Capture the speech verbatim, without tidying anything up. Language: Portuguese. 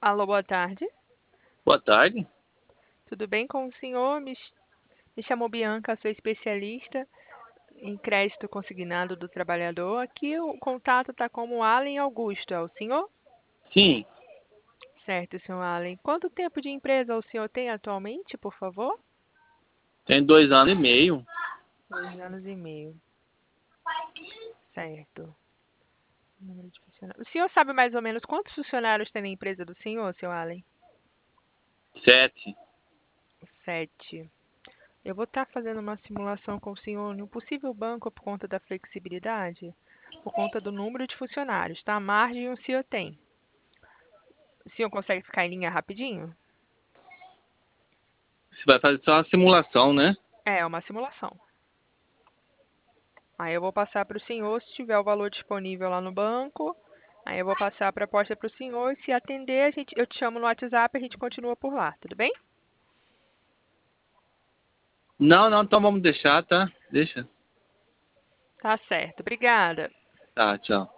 Alô, boa tarde. Boa tarde. Tudo bem com o senhor? Me, ch- me chamo Bianca, sou especialista em crédito consignado do trabalhador. Aqui o contato está como Allen Augusto, é o senhor? Sim, Certo, senhor Allen. Quanto tempo de empresa o senhor tem atualmente, por favor? tem dois anos e meio. Dois anos e meio. Certo. Número de funcionários. O senhor sabe mais ou menos quantos funcionários tem na empresa do senhor, senhor Allen? Sete. Sete. Eu vou estar fazendo uma simulação com o senhor no possível banco por conta da flexibilidade, por conta do número de funcionários, tá? A margem o senhor tem. O senhor consegue ficar em linha rapidinho? Você vai fazer só uma simulação, né? É, uma simulação. Aí eu vou passar para o senhor, se tiver o valor disponível lá no banco. Aí eu vou passar a proposta para o senhor e se atender, a gente, eu te chamo no WhatsApp e a gente continua por lá, tudo bem? Não, não, então vamos deixar, tá? Deixa. Tá certo. Obrigada. Tá, tchau.